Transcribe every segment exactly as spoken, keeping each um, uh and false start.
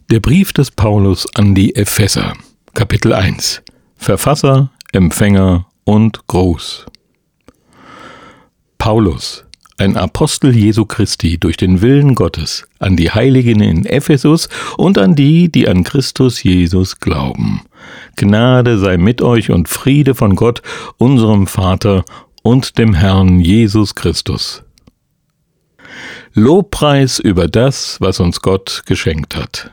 Der Brief des Paulus an die Epheser, Kapitel eins. Verfasser, Empfänger und Gruß. Paulus, ein Apostel Jesu Christi durch den Willen Gottes, an die Heiligen in Ephesus und an die, die an Christus Jesus glauben. Gnade sei mit euch und Friede von Gott, unserem Vater und dem Herrn Jesus Christus. Lobpreis über das, was uns Gott geschenkt hat.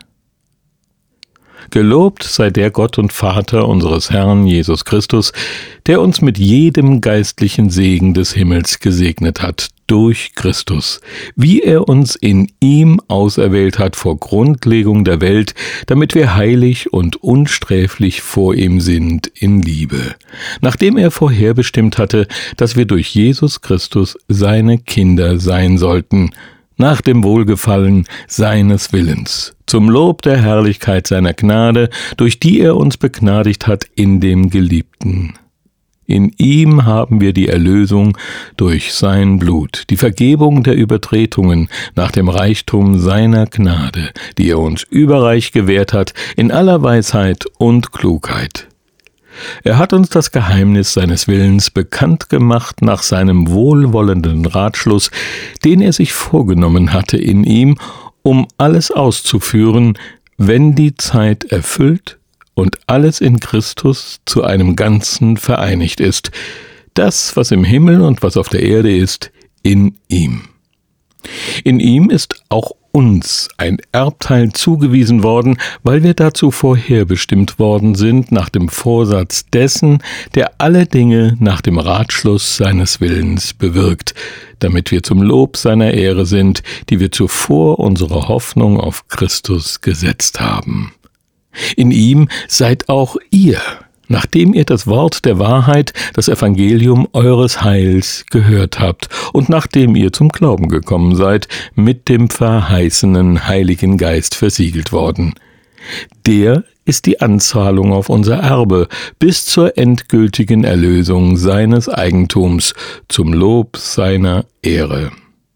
Gelobt sei der Gott und Vater unseres Herrn Jesus Christus, der uns mit jedem geistlichen Segen des Himmels gesegnet hat, durch Christus, wie er uns in ihm auserwählt hat vor Grundlegung der Welt, damit wir heilig und unsträflich vor ihm sind in Liebe, nachdem er vorherbestimmt hatte, dass wir durch Jesus Christus seine Kinder sein sollten, nach dem Wohlgefallen seines Willens, zum Lob der Herrlichkeit seiner Gnade, durch die er uns begnadigt hat in dem Geliebten. In ihm haben wir die Erlösung durch sein Blut, die Vergebung der Übertretungen nach dem Reichtum seiner Gnade, die er uns überreich gewährt hat in aller Weisheit und Klugheit. Er hat uns das Geheimnis seines Willens bekannt gemacht nach seinem wohlwollenden Ratschluss, den er sich vorgenommen hatte in ihm, um alles auszuführen, wenn die Zeit erfüllt und alles in Christus zu einem Ganzen vereinigt ist, das, was im Himmel und was auf der Erde ist, in ihm. In ihm ist auch uns ein Erbteil zugewiesen worden, weil wir dazu vorherbestimmt worden sind nach dem Vorsatz dessen, der alle Dinge nach dem Ratschluss seines Willens bewirkt, damit wir zum Lob seiner Ehre sind, die wir zuvor unsere Hoffnung auf Christus gesetzt haben. In ihm seid auch ihr, nachdem ihr das Wort der Wahrheit, das Evangelium eures Heils gehört habt und nachdem ihr zum Glauben gekommen seid, mit dem verheißenen Heiligen Geist versiegelt worden. Der ist die Anzahlung auf unser Erbe bis zur endgültigen Erlösung seines Eigentums zum Lob seiner Ehre.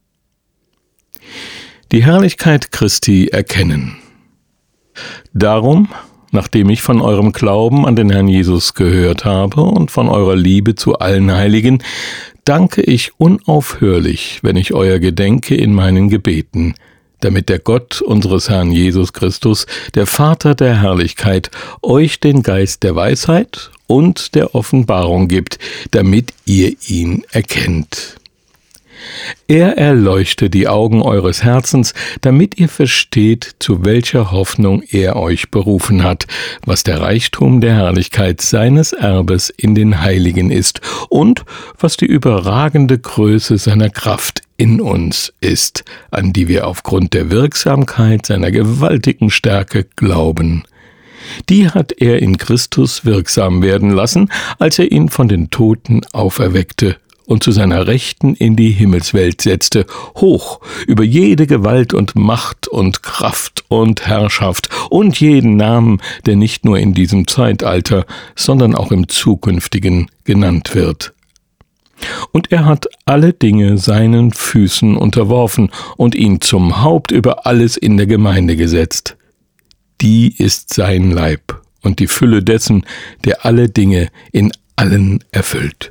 Die Herrlichkeit Christi erkennen. Darum, nachdem ich von eurem Glauben an den Herrn Jesus gehört habe und von eurer Liebe zu allen Heiligen, danke ich unaufhörlich, wenn ich euer gedenke in meinen Gebeten, damit der Gott unseres Herrn Jesus Christus, der Vater der Herrlichkeit, euch den Geist der Weisheit und der Offenbarung gibt, damit ihr ihn erkennt. Er erleuchte die Augen eures Herzens, damit ihr versteht, zu welcher Hoffnung er euch berufen hat, was der Reichtum der Herrlichkeit seines Erbes in den Heiligen ist und was die überragende Größe seiner Kraft in uns ist, an die wir aufgrund der Wirksamkeit seiner gewaltigen Stärke glauben. Die hat er in Christus wirksam werden lassen, als er ihn von den Toten auferweckte und zu seiner Rechten in die Himmelswelt setzte, hoch über jede Gewalt und Macht und Kraft und Herrschaft und jeden Namen, der nicht nur in diesem Zeitalter, sondern auch im zukünftigen genannt wird. Und er hat alle Dinge seinen Füßen unterworfen und ihn zum Haupt über alles in der Gemeinde gesetzt. Die ist sein Leib und die Fülle dessen, der alle Dinge in allen erfüllt.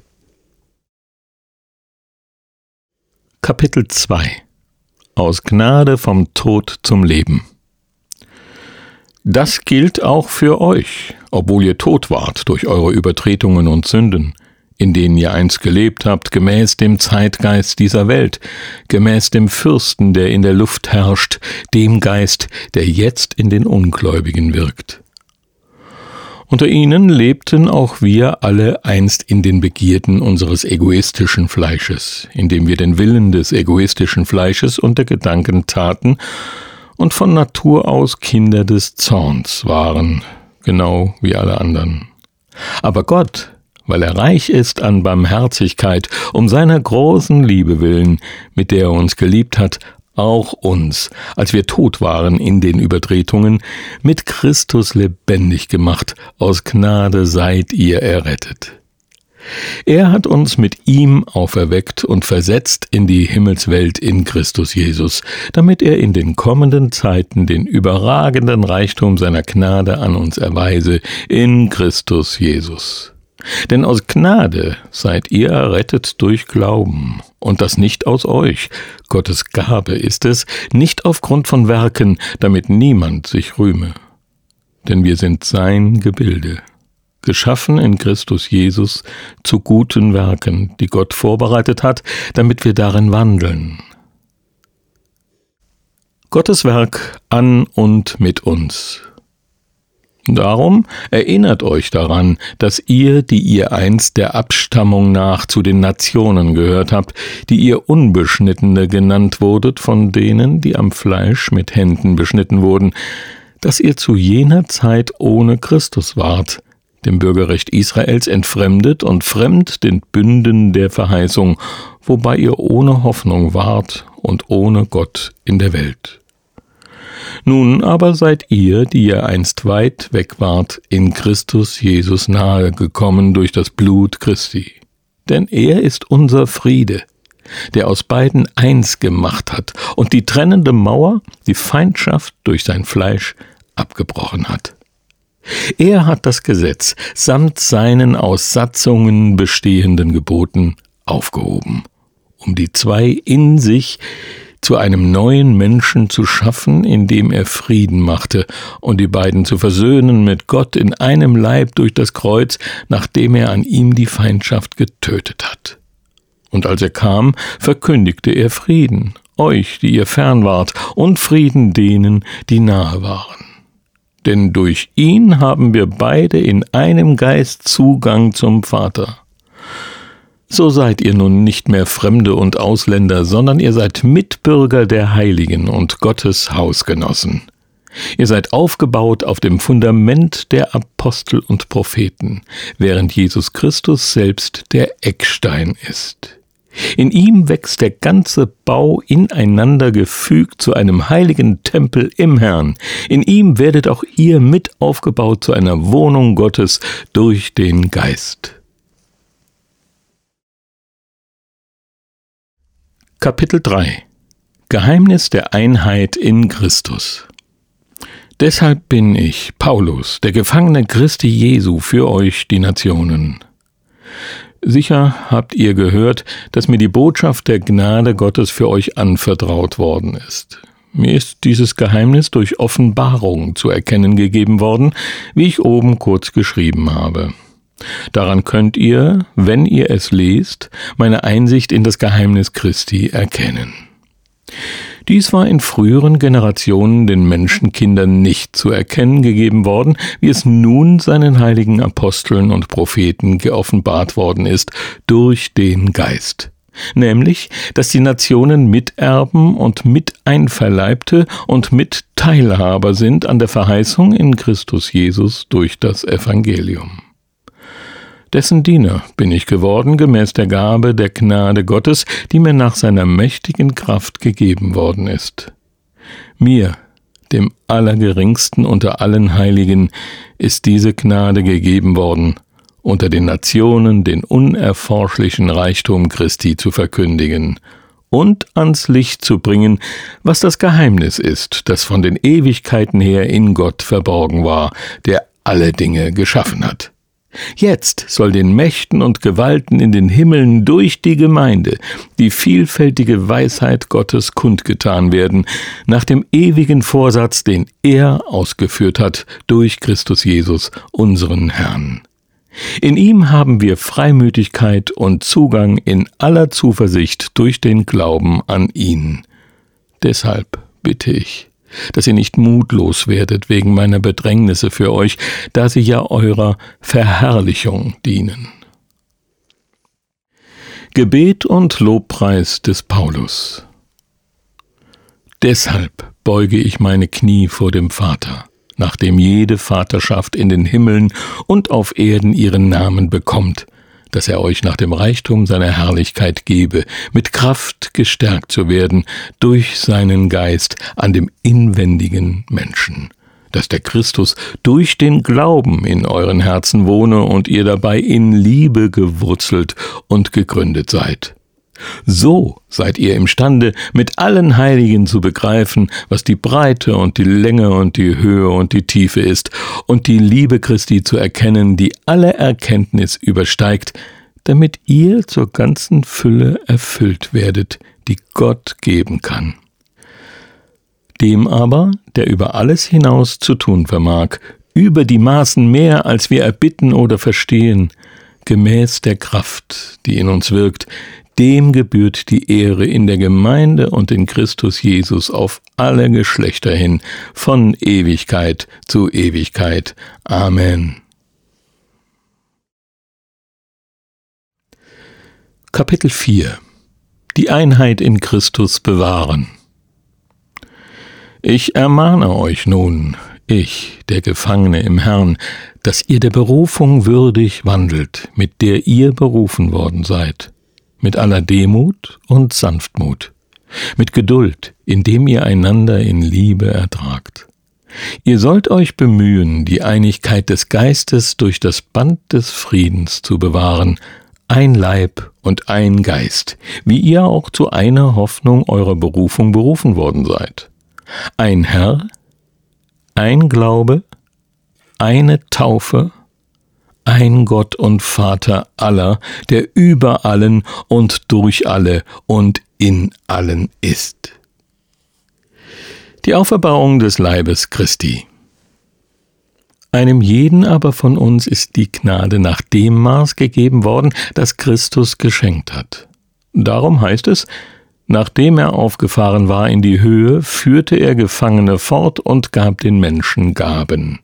Kapitel zwei. Aus Gnade vom Tod zum Leben. Das gilt auch für euch, obwohl ihr tot wart durch eure Übertretungen und Sünden, in denen ihr einst gelebt habt, gemäß dem Zeitgeist dieser Welt, gemäß dem Fürsten, der in der Luft herrscht, dem Geist, der jetzt in den Ungläubigen wirkt. Unter ihnen lebten auch wir alle einst in den Begierden unseres egoistischen Fleisches, indem wir den Willen des egoistischen Fleisches und der Gedanken taten und von Natur aus Kinder des Zorns waren, genau wie alle anderen. Aber Gott, weil er reich ist an Barmherzigkeit, um seiner großen Liebe willen, mit der er uns geliebt hat, auch uns, als wir tot waren in den Übertretungen, mit Christus lebendig gemacht, aus Gnade seid ihr errettet. Er hat uns mit ihm auferweckt und versetzt in die Himmelswelt in Christus Jesus, damit er in den kommenden Zeiten den überragenden Reichtum seiner Gnade an uns erweise in Christus Jesus. Denn aus Gnade seid ihr errettet durch Glauben, und das nicht aus euch. Gottes Gabe ist es, nicht aufgrund von Werken, damit niemand sich rühme. Denn wir sind sein Gebilde, geschaffen in Christus Jesus zu guten Werken, die Gott vorbereitet hat, damit wir darin wandeln. Gottes Werk an und mit uns. Darum erinnert euch daran, dass ihr, die ihr einst der Abstammung nach zu den Nationen gehört habt, die ihr Unbeschnittene genannt wurdet von denen, die am Fleisch mit Händen beschnitten wurden, dass ihr zu jener Zeit ohne Christus wart, dem Bürgerrecht Israels entfremdet und fremd den Bünden der Verheißung, wobei ihr ohne Hoffnung wart und ohne Gott in der Welt. Nun aber seid ihr, die ihr einst weit weg wart, in Christus Jesus nahe gekommen durch das Blut Christi. Denn er ist unser Friede, der aus beiden eins gemacht hat und die trennende Mauer, die Feindschaft durch sein Fleisch abgebrochen hat. Er hat das Gesetz samt seinen aus Satzungen bestehenden Geboten aufgehoben, um die zwei in sich zu einem neuen Menschen zu schaffen, indem er Frieden machte und die beiden zu versöhnen mit Gott in einem Leib durch das Kreuz, nachdem er an ihm die Feindschaft getötet hat. Und als er kam, verkündigte er Frieden, euch, die ihr fern wart, und Frieden denen, die nahe waren. Denn durch ihn haben wir beide in einem Geist Zugang zum Vater. So seid ihr nun nicht mehr Fremde und Ausländer, sondern ihr seid Mitbürger der Heiligen und Gottes Hausgenossen. Ihr seid aufgebaut auf dem Fundament der Apostel und Propheten, während Jesus Christus selbst der Eckstein ist. In ihm wächst der ganze Bau ineinander gefügt zu einem heiligen Tempel im Herrn. In ihm werdet auch ihr mit aufgebaut zu einer Wohnung Gottes durch den Geist. Kapitel drei. Geheimnis der Einheit in Christus. Deshalb bin ich, Paulus, der Gefangene Christi Jesu, für euch, die Nationen. Sicher habt ihr gehört, dass mir die Botschaft der Gnade Gottes für euch anvertraut worden ist. Mir ist dieses Geheimnis durch Offenbarung zu erkennen gegeben worden, wie ich oben kurz geschrieben habe. Daran könnt ihr, wenn ihr es lest, meine Einsicht in das Geheimnis Christi erkennen. Dies war in früheren Generationen den Menschenkindern nicht zu erkennen gegeben worden, wie es nun seinen heiligen Aposteln und Propheten geoffenbart worden ist durch den Geist. Nämlich, dass die Nationen Miterben und Miteinverleibte und Mitteilhaber sind an der Verheißung in Christus Jesus durch das Evangelium. Dessen Diener bin ich geworden, gemäß der Gabe der Gnade Gottes, die mir nach seiner mächtigen Kraft gegeben worden ist. Mir, dem Allergeringsten unter allen Heiligen, ist diese Gnade gegeben worden, unter den Nationen den unerforschlichen Reichtum Christi zu verkündigen und ans Licht zu bringen, was das Geheimnis ist, das von den Ewigkeiten her in Gott verborgen war, der alle Dinge geschaffen hat. Jetzt soll den Mächten und Gewalten in den Himmeln durch die Gemeinde die vielfältige Weisheit Gottes kundgetan werden, nach dem ewigen Vorsatz, den er ausgeführt hat durch Christus Jesus, unseren Herrn. In ihm haben wir Freimütigkeit und Zugang in aller Zuversicht durch den Glauben an ihn. Deshalb bitte ich, dass ihr nicht mutlos werdet wegen meiner Bedrängnisse für euch, da sie ja eurer Verherrlichung dienen. Gebet und Lobpreis des Paulus. Deshalb beuge ich meine Knie vor dem Vater, nachdem jede Vaterschaft in den Himmeln und auf Erden ihren Namen bekommt, dass er euch nach dem Reichtum seiner Herrlichkeit gebe, mit Kraft gestärkt zu werden durch seinen Geist an dem inwendigen Menschen, dass der Christus durch den Glauben in euren Herzen wohne und ihr dabei in Liebe gewurzelt und gegründet seid. So seid ihr imstande, mit allen Heiligen zu begreifen, was die Breite und die Länge und die Höhe und die Tiefe ist, und die Liebe Christi zu erkennen, die alle Erkenntnis übersteigt, damit ihr zur ganzen Fülle erfüllt werdet, die Gott geben kann. Dem aber, der über alles hinaus zu tun vermag, über die Maßen mehr, als wir erbitten oder verstehen, gemäß der Kraft, die in uns wirkt, dem gebührt die Ehre in der Gemeinde und in Christus Jesus auf alle Geschlechter hin, von Ewigkeit zu Ewigkeit. Amen. Kapitel vier. Die Einheit in Christus bewahren. Ich ermahne euch nun, ich, der Gefangene im Herrn, dass ihr der Berufung würdig wandelt, mit der ihr berufen worden seid, mit aller Demut und Sanftmut, mit Geduld, indem ihr einander in Liebe ertragt. Ihr sollt euch bemühen, die Einigkeit des Geistes durch das Band des Friedens zu bewahren, ein Leib und ein Geist, wie ihr auch zu einer Hoffnung eurer Berufung berufen worden seid. Ein Herr, ein Glaube, eine Taufe, ein Gott und Vater aller, der über allen und durch alle und in allen ist. Die Auferbauung des Leibes Christi. Einem jeden aber von uns ist die Gnade nach dem Maß gegeben worden, das Christus geschenkt hat. Darum heißt es, nachdem er aufgefahren war in die Höhe, führte er Gefangene fort und gab den Menschen Gaben.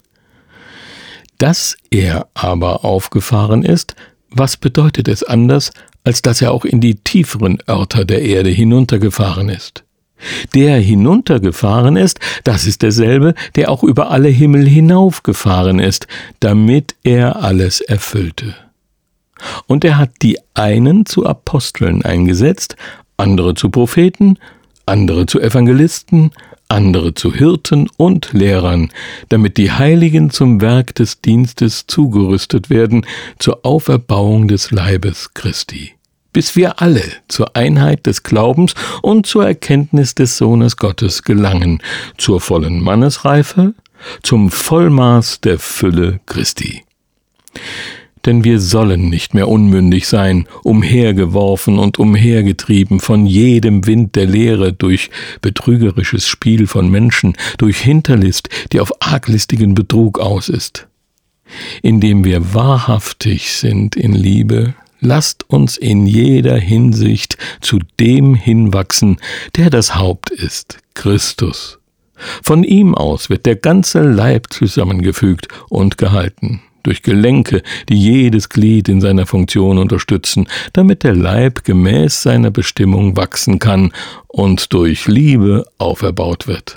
Dass er aber aufgefahren ist, was bedeutet es anders, als dass er auch in die tieferen Örter der Erde hinuntergefahren ist? Der hinuntergefahren ist, das ist derselbe, der auch über alle Himmel hinaufgefahren ist, damit er alles erfüllte. Und er hat die einen zu Aposteln eingesetzt, andere zu Propheten, andere zu Evangelisten, andere zu Hirten und Lehrern, damit die Heiligen zum Werk des Dienstes zugerüstet werden, zur Auferbauung des Leibes Christi, bis wir alle zur Einheit des Glaubens und zur Erkenntnis des Sohnes Gottes gelangen, zur vollen Mannesreife, zum Vollmaß der Fülle Christi. Denn wir sollen nicht mehr unmündig sein, umhergeworfen und umhergetrieben von jedem Wind der Lehre durch betrügerisches Spiel von Menschen, durch Hinterlist, die auf arglistigen Betrug aus ist. Indem wir wahrhaftig sind in Liebe, lasst uns in jeder Hinsicht zu dem hinwachsen, der das Haupt ist, Christus. Von ihm aus wird der ganze Leib zusammengefügt und gehalten, durch Gelenke, die jedes Glied in seiner Funktion unterstützen, damit der Leib gemäß seiner Bestimmung wachsen kann und durch Liebe auferbaut wird.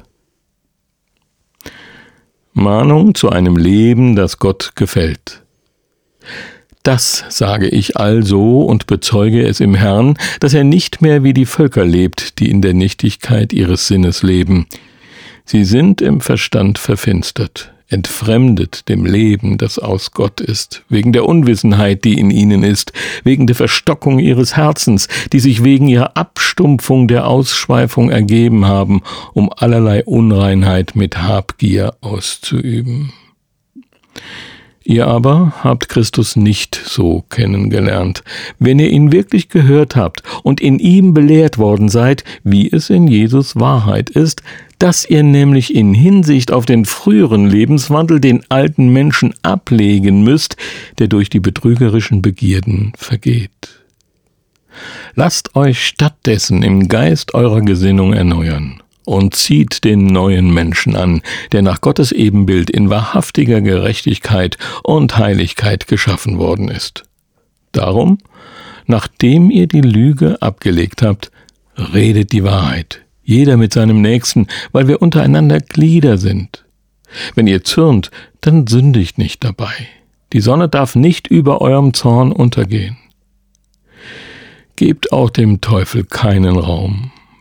Mahnung zu einem Leben, das Gott gefällt. Das sage ich also und bezeuge es im Herrn, dass er nicht mehr wie die Völker lebt, die in der Nichtigkeit ihres Sinnes leben. Sie sind im Verstand verfinstert, entfremdet dem Leben, das aus Gott ist, wegen der Unwissenheit, die in ihnen ist, wegen der Verstockung ihres Herzens, die sich wegen ihrer Abstumpfung der Ausschweifung ergeben haben, um allerlei Unreinheit mit Habgier auszuüben. Ihr aber habt Christus nicht so kennengelernt. Wenn ihr ihn wirklich gehört habt und in ihm belehrt worden seid, wie es in Jesus Wahrheit ist, dass ihr nämlich in Hinsicht auf den früheren Lebenswandel den alten Menschen ablegen müsst, der durch die betrügerischen Begierden vergeht. Lasst euch stattdessen im Geist eurer Gesinnung erneuern und zieht den neuen Menschen an, der nach Gottes Ebenbild in wahrhaftiger Gerechtigkeit und Heiligkeit geschaffen worden ist. Darum, nachdem ihr die Lüge abgelegt habt, redet die Wahrheit, jeder mit seinem Nächsten, weil wir untereinander Glieder sind. Wenn ihr zürnt, dann sündigt nicht dabei. Die Sonne darf nicht über eurem Zorn untergehen. Gebt auch dem Teufel keinen Raum.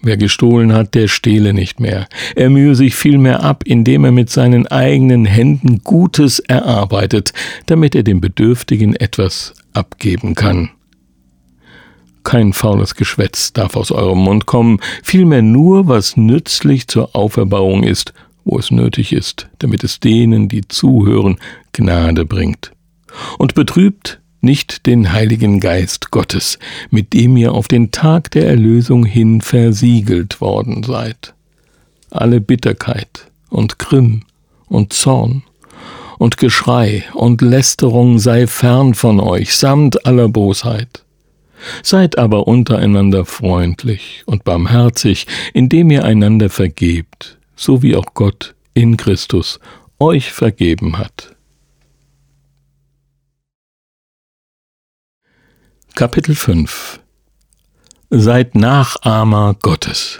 Wer gestohlen hat, der stehle nicht mehr. Er mühe sich vielmehr ab, indem er mit seinen eigenen Händen Gutes erarbeitet, damit er dem Bedürftigen etwas abgeben kann. Kein faules Geschwätz darf aus eurem Mund kommen, vielmehr nur, was nützlich zur Auferbauung ist, wo es nötig ist, damit es denen, die zuhören, Gnade bringt. Und betrübt nicht den Heiligen Geist Gottes, mit dem ihr auf den Tag der Erlösung hin versiegelt worden seid. Alle Bitterkeit und Grimm und Zorn und Geschrei und Lästerung sei fern von euch, samt aller Bosheit. Seid aber untereinander freundlich und barmherzig, indem ihr einander vergebt, so wie auch Gott in Christus euch vergeben hat. Kapitel fünf. Seid Nachahmer Gottes.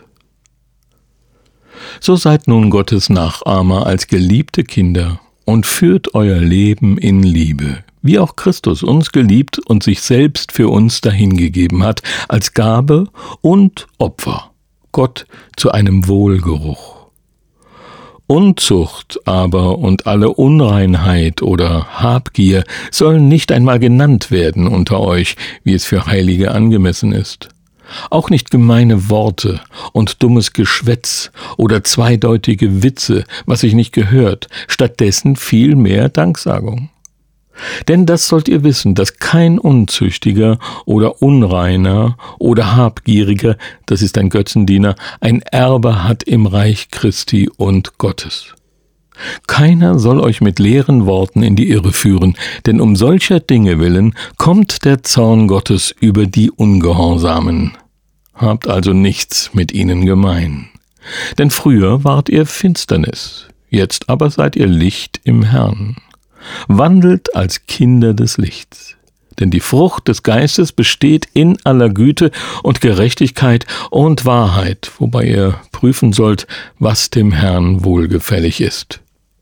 So seid nun Gottes Nachahmer als geliebte Kinder und führt euer Leben in Liebe, wie auch Christus uns geliebt und sich selbst für uns dahingegeben hat, als Gabe und Opfer, Gott zu einem Wohlgeruch. Unzucht aber und alle Unreinheit oder Habgier sollen nicht einmal genannt werden unter euch, wie es für Heilige angemessen ist. Auch nicht gemeine Worte und dummes Geschwätz oder zweideutige Witze, was sich nicht gehört, stattdessen vielmehr Danksagung. Denn das sollt ihr wissen, dass kein Unzüchtiger oder Unreiner oder Habgieriger, das ist ein Götzendiener, ein Erbe hat im Reich Christi und Gottes. Keiner soll euch mit leeren Worten in die Irre führen, denn um solcher Dinge willen kommt der Zorn Gottes über die Ungehorsamen. Habt also nichts mit ihnen gemein. Denn früher wart ihr Finsternis, jetzt aber seid ihr Licht im Herrn. Wandelt als Kinder des Lichts, denn die Frucht des Geistes besteht in aller Güte und Gerechtigkeit und Wahrheit, wobei ihr prüfen sollt, was dem Herrn wohlgefällig ist.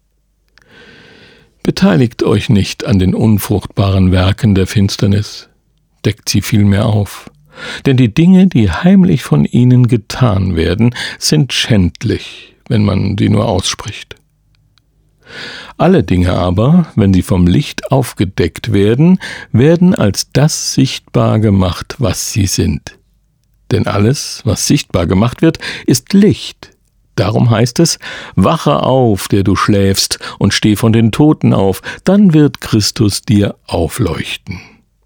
Beteiligt euch nicht an den unfruchtbaren Werken der Finsternis, deckt sie vielmehr auf, denn die Dinge, die heimlich von ihnen getan werden, sind schändlich, wenn man sie nur ausspricht. Alle Dinge aber, wenn sie vom Licht aufgedeckt werden, werden als das sichtbar gemacht, was sie sind. Denn alles, was sichtbar gemacht wird, ist Licht. Darum heißt es, wache auf, der du schläfst, und steh von den Toten auf, dann wird Christus dir aufleuchten.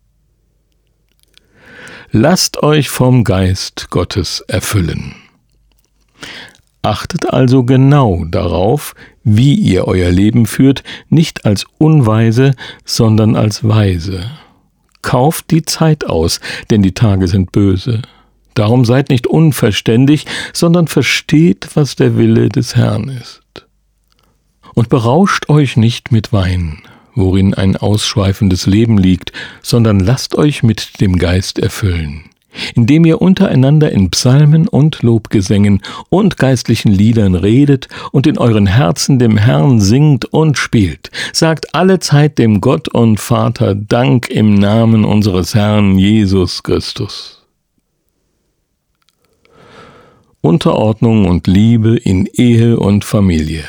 Lasst euch vom Geist Gottes erfüllen. Achtet also genau darauf, wie ihr euer Leben führt, nicht als Unweise, sondern als Weise. Kauft die Zeit aus, denn die Tage sind böse. Darum seid nicht unverständig, sondern versteht, was der Wille des Herrn ist. Und berauscht euch nicht mit Wein, worin ein ausschweifendes Leben liegt, sondern lasst euch mit dem Geist erfüllen, indem ihr untereinander in Psalmen und Lobgesängen und geistlichen Liedern redet und in euren Herzen dem Herrn singt und spielt. Sagt allezeit dem Gott und Vater Dank im Namen unseres Herrn Jesus Christus. Unterordnung und Liebe in Ehe und Familie.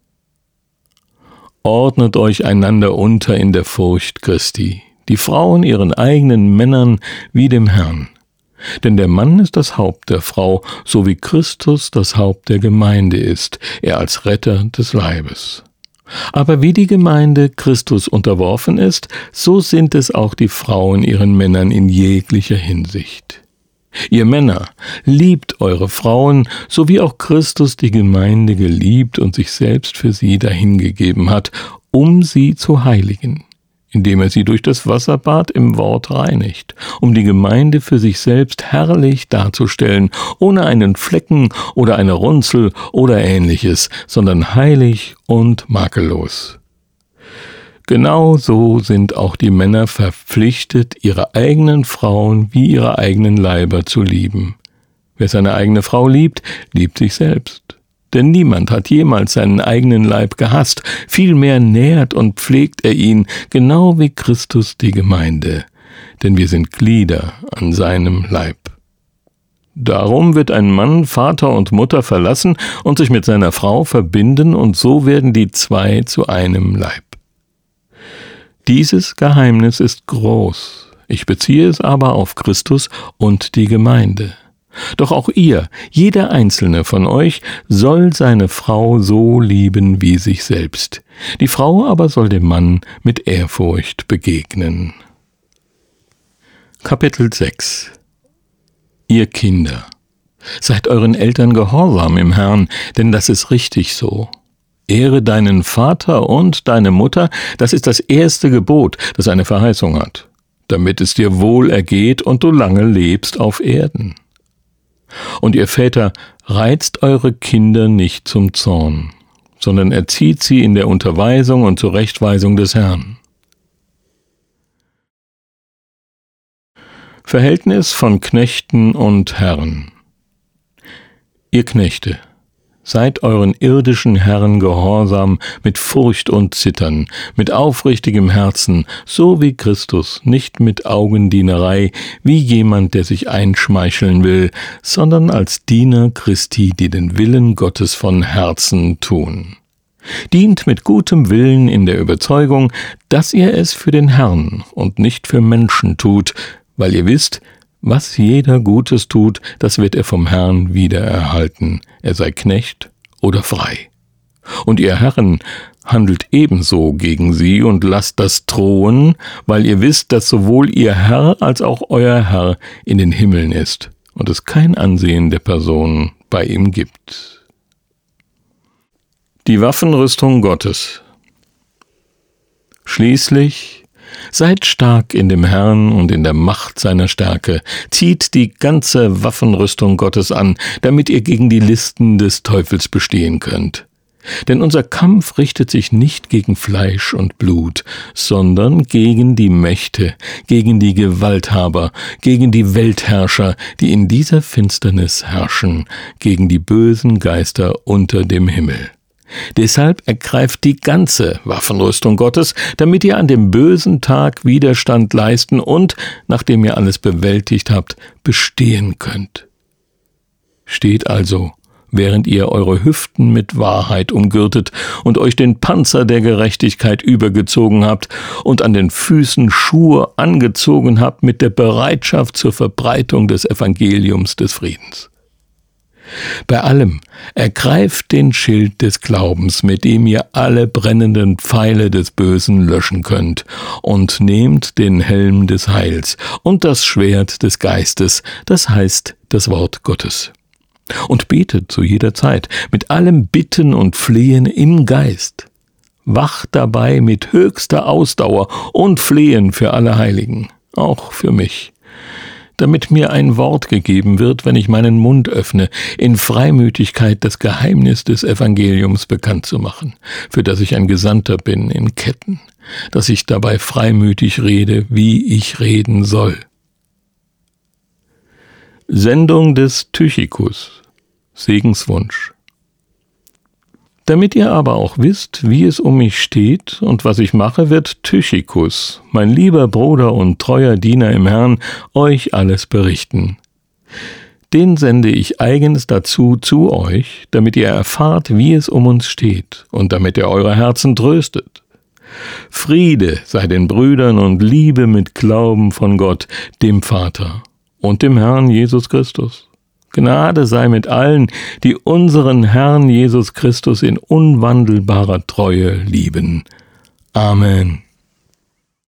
Ordnet euch einander unter in der Furcht Christi, die Frauen ihren eigenen Männern wie dem Herrn. Denn der Mann ist das Haupt der Frau, so wie Christus das Haupt der Gemeinde ist, er als Retter des Leibes. Aber wie die Gemeinde Christus unterworfen ist, so sind es auch die Frauen ihren Männern in jeglicher Hinsicht. Ihr Männer, liebt eure Frauen, so wie auch Christus die Gemeinde geliebt und sich selbst für sie dahingegeben hat, um sie zu heiligen, indem er sie durch das Wasserbad im Wort reinigt, um die Gemeinde für sich selbst herrlich darzustellen, ohne einen Flecken oder eine Runzel oder Ähnliches, sondern heilig und makellos. Genau so sind auch die Männer verpflichtet, ihre eigenen Frauen wie ihre eigenen Leiber zu lieben. Wer seine eigene Frau liebt, liebt sich selbst. Denn niemand hat jemals seinen eigenen Leib gehasst, vielmehr nährt und pflegt er ihn, genau wie Christus die Gemeinde. Denn wir sind Glieder an seinem Leib. Darum wird ein Mann Vater und Mutter verlassen und sich mit seiner Frau verbinden, und so werden die zwei zu einem Leib. Dieses Geheimnis ist groß, ich beziehe es aber auf Christus und die Gemeinde. Doch auch ihr, jeder einzelne von euch, soll seine Frau so lieben wie sich selbst. Die Frau aber soll dem Mann mit Ehrfurcht begegnen. Kapitel sechs. Ihr Kinder, seid euren Eltern gehorsam im Herrn, denn das ist richtig so. Ehre deinen Vater und deine Mutter, das ist das erste Gebot, das eine Verheißung hat, damit es dir wohl ergeht und du lange lebst auf Erden. Und ihr Väter, reizt eure Kinder nicht zum Zorn, sondern erzieht sie in der Unterweisung und Zurechtweisung des Herrn. Verhältnis von Knechten und Herren. Ihr Knechte, seid euren irdischen Herren gehorsam mit Furcht und Zittern, mit aufrichtigem Herzen, so wie Christus, nicht mit Augendienerei, wie jemand, der sich einschmeicheln will, sondern als Diener Christi, die den Willen Gottes von Herzen tun. Dient mit gutem Willen in der Überzeugung, dass ihr es für den Herrn und nicht für Menschen tut, weil ihr wisst, was jeder Gutes tut, das wird er vom Herrn wiedererhalten, er sei Knecht oder frei. Und ihr Herren, handelt ebenso gegen sie und lasst das drohen, weil ihr wisst, dass sowohl ihr Herr als auch euer Herr in den Himmeln ist und es kein Ansehen der Person bei ihm gibt. Die Waffenrüstung Gottes. Schließlich seid stark in dem Herrn und in der Macht seiner Stärke, zieht die ganze Waffenrüstung Gottes an, damit ihr gegen die Listen des Teufels bestehen könnt. Denn unser Kampf richtet sich nicht gegen Fleisch und Blut, sondern gegen die Mächte, gegen die Gewalthaber, gegen die Weltherrscher, die in dieser Finsternis herrschen, gegen die bösen Geister unter dem Himmel. Deshalb ergreift die ganze Waffenrüstung Gottes, damit ihr an dem bösen Tag Widerstand leisten und, nachdem ihr alles bewältigt habt, bestehen könnt. Steht also, während ihr eure Hüften mit Wahrheit umgürtet und euch den Panzer der Gerechtigkeit übergezogen habt und an den Füßen Schuhe angezogen habt mit der Bereitschaft zur Verbreitung des Evangeliums des Friedens. Bei allem ergreift den Schild des Glaubens, mit dem ihr alle brennenden Pfeile des Bösen löschen könnt, und nehmt den Helm des Heils und das Schwert des Geistes, das heißt das Wort Gottes. Und betet zu jeder Zeit mit allem Bitten und Flehen im Geist. Wacht dabei mit höchster Ausdauer und Flehen für alle Heiligen, auch für mich, damit mir ein Wort gegeben wird, wenn ich meinen Mund öffne, in Freimütigkeit das Geheimnis des Evangeliums bekannt zu machen, für das ich ein Gesandter bin in Ketten, dass ich dabei freimütig rede, wie ich reden soll. Sendung des Tychikus, Segenswunsch. Damit ihr aber auch wisst, wie es um mich steht und was ich mache, wird Tychikus, mein lieber Bruder und treuer Diener im Herrn, euch alles berichten. Den sende ich eigens dazu zu euch, damit ihr erfahrt, wie es um uns steht und damit er eure Herzen tröstet. Friede sei den Brüdern und Liebe mit Glauben von Gott, dem Vater und dem Herrn Jesus Christus. Gnade sei mit allen, die unseren Herrn Jesus Christus in unwandelbarer Treue lieben. Amen.